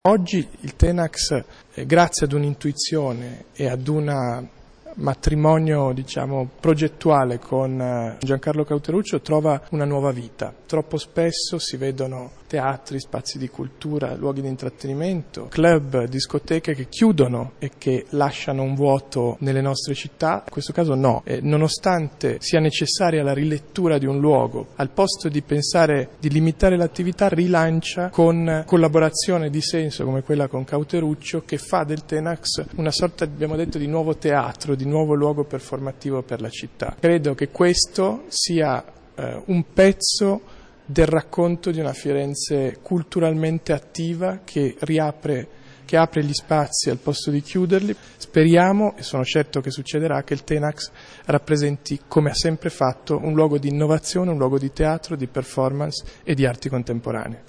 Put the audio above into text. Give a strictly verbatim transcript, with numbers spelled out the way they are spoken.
Oggi il Tenax, eh, grazie ad un'intuizione e ad un matrimonio, diciamo, progettuale con eh, Giancarlo Cauteruccio, trova una nuova vita. Troppo spesso si vedono teatri, spazi di cultura, luoghi di intrattenimento, club, discoteche che chiudono e che lasciano un vuoto nelle nostre città. In questo caso no, eh, nonostante sia necessaria la rilettura di un luogo, al posto di pensare di limitare l'attività, rilancia con collaborazione di senso come quella con Cauteruccio, che fa del Tenax una sorta, abbiamo detto, di nuovo teatro, di nuovo luogo performativo per la città. Credo che questo sia eh, un pezzo del racconto di una Firenze culturalmente attiva che riapre, che apre gli spazi al posto di chiuderli. Speriamo, e sono certo che succederà, che il Tenax rappresenti, come ha sempre fatto, un luogo di innovazione, un luogo di teatro, di performance e di arti contemporanee.